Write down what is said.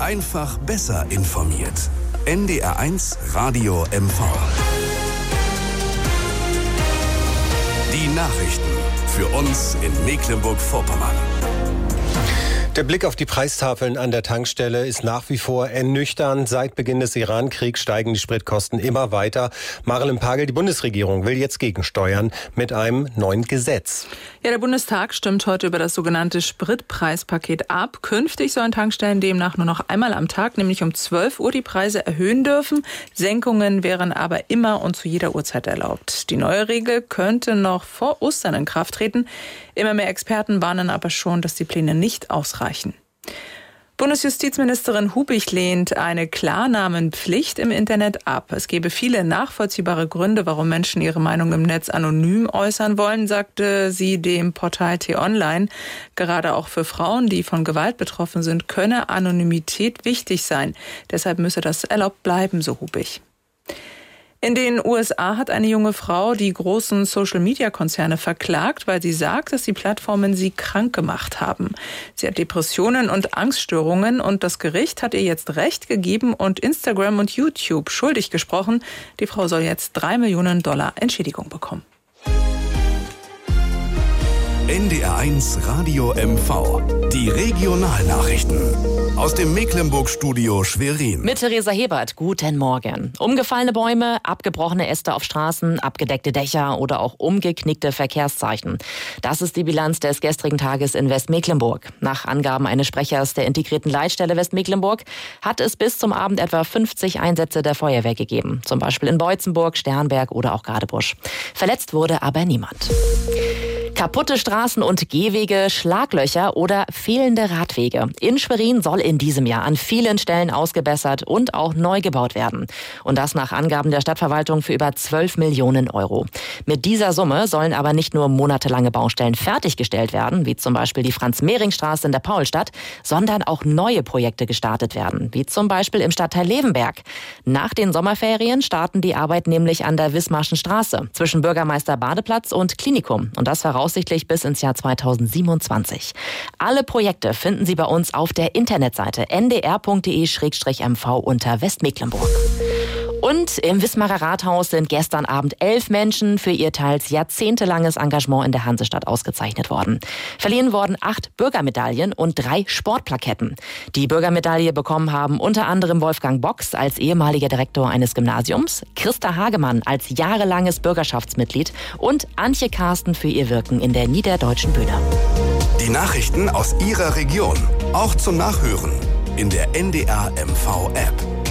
Einfach besser informiert. NDR1 Radio MV. Die Nachrichten für uns in Mecklenburg-Vorpommern. Der Blick auf die Preistafeln an der Tankstelle ist nach wie vor ernüchternd. Seit Beginn des Iran-Kriegs steigen die Spritkosten immer weiter. Marilyn Pagel, die Bundesregierung will jetzt gegensteuern mit einem neuen Gesetz. Ja, der Bundestag stimmt heute über das sogenannte Spritpreispaket ab. Künftig sollen Tankstellen demnach nur noch einmal am Tag, nämlich um 12 Uhr, die Preise erhöhen dürfen. Senkungen wären aber immer und zu jeder Uhrzeit erlaubt. Die neue Regel könnte noch vor Ostern in Kraft treten. Immer mehr Experten warnen aber schon, dass die Pläne nicht ausreichen. Bundesjustizministerin Hubich lehnt eine Klarnamenpflicht im Internet ab. Es gebe viele nachvollziehbare Gründe, warum Menschen ihre Meinung im Netz anonym äußern wollen, sagte sie dem Portal T-Online. Gerade auch für Frauen, die von Gewalt betroffen sind, könne Anonymität wichtig sein. Deshalb müsse das erlaubt bleiben, so Hubich. In den USA hat eine junge Frau die großen Social-Media-Konzerne verklagt, weil sie sagt, dass die Plattformen sie krank gemacht haben. Sie hat Depressionen und Angststörungen und das Gericht hat ihr jetzt Recht gegeben und Instagram und YouTube schuldig gesprochen. Die Frau soll jetzt $3 Millionen Entschädigung bekommen. NDR1 Radio MV. Die Regionalnachrichten. Aus dem Mecklenburg-Studio Schwerin. Mit Theresa Hebert, guten Morgen. Umgefallene Bäume, abgebrochene Äste auf Straßen, abgedeckte Dächer oder auch umgeknickte Verkehrszeichen. Das ist die Bilanz des gestrigen Tages in Westmecklenburg. Nach Angaben eines Sprechers der integrierten Leitstelle Westmecklenburg hat es bis zum Abend etwa 50 Einsätze der Feuerwehr gegeben. Zum Beispiel in Beutzenburg, Sternberg oder auch Gadebusch. Verletzt wurde aber niemand. Kaputte Straßen und Gehwege, Schlaglöcher oder fehlende Radwege. In Schwerin soll in diesem Jahr an vielen Stellen ausgebessert und auch neu gebaut werden. Und das nach Angaben der Stadtverwaltung für über 12 Millionen Euro. Mit dieser Summe sollen aber nicht nur monatelange Baustellen fertiggestellt werden, wie zum Beispiel die Franz-Mehring-Straße in der Paulstadt, sondern auch neue Projekte gestartet werden, wie zum Beispiel im Stadtteil Levenberg. Nach den Sommerferien starten die Arbeit nämlich an der Wismarschen Straße zwischen Bürgermeister Badeplatz und Klinikum. Und das voraussichtlich bis ins Jahr 2027. Alle Projekte finden Sie bei uns auf der Internetseite ndr.de/mv unter Westmecklenburg. Und im Wismarer Rathaus sind gestern Abend 11 Menschen für ihr teils jahrzehntelanges Engagement in der Hansestadt ausgezeichnet worden. Verliehen wurden 8 Bürgermedaillen und 3 Sportplaketten. Die Bürgermedaille bekommen haben unter anderem Wolfgang Box als ehemaliger Direktor eines Gymnasiums, Christa Hagemann als jahrelanges Bürgerschaftsmitglied und Antje Karsten für ihr Wirken in der Niederdeutschen Bühne. Die Nachrichten aus Ihrer Region, auch zum Nachhören in der NDR MV App.